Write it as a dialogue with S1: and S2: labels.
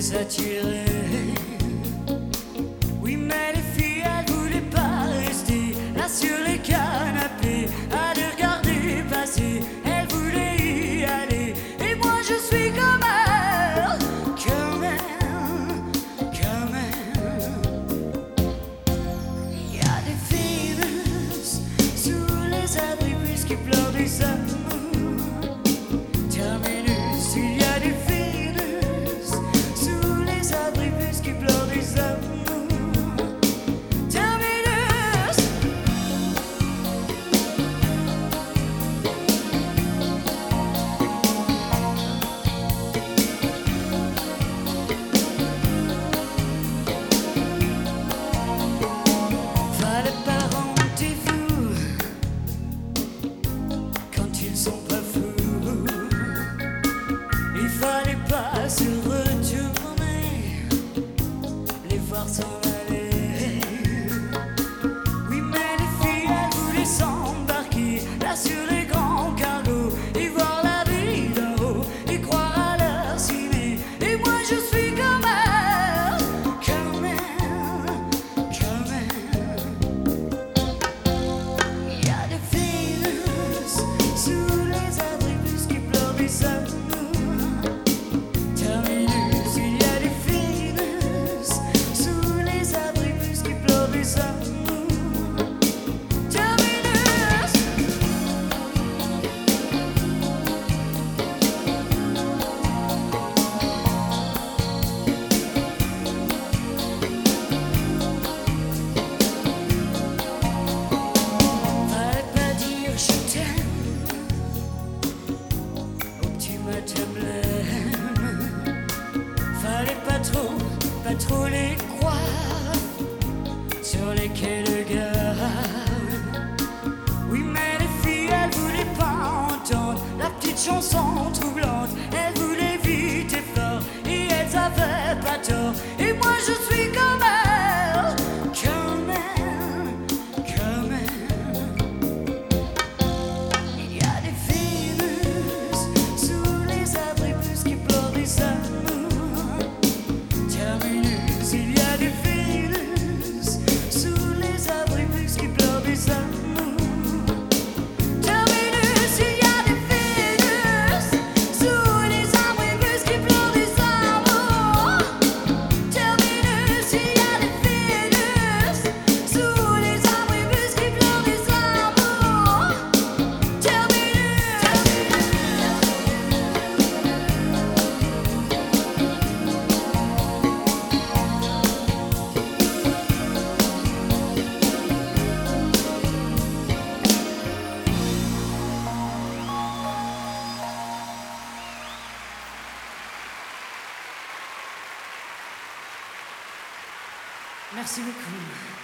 S1: s'attirer. Oui, mais les filles, elles voulaient pas rester là sur les canapés à les regarder passer. Elles voulaient y aller. Et moi, je suis comme elle, quand même, quand même. Il y a des filles sous les abribus qui pleurent des amours. Terminus, il y a des filles sous les abribus qui pleurent des amours. Terminus. Fallait pas rendez-vous quand ils sont pas fous. Il fallait pas se retourner, les voir s'en aller. Oui, mais les filles, elles voulaient s'embarquer là sur les grands cargos et voir la vie d'en haut et croire à leur ciné. Et moi, je suis comme elle, quand même, quand même. Il y a des filles sous les abribus qui pleurent des amours. Terminus, il y a des filles sous les abribus qui pleurent des amours. Terminus. Fallait pas dire je t'aime au petit matin blême. Fallait pas trop les croire sur les quais de gare. Oui, mais les filles, elles voulaient pas entendre la petite chanson troublante. Elles voulaient vite et fort et elles avaient pas tort. Et moi, je suis comme elle, quand même, quand même. Il y a des filles sous les abribus qui pleurent des amours. Terminus, il y a des filles sous les abribus qui pleurent des amours. Terminus, il y a des filles sous les abribus qui pleurent des amours. Terminus, il y a des filles sous les abribus qui pleurent des amours. Merci beaucoup.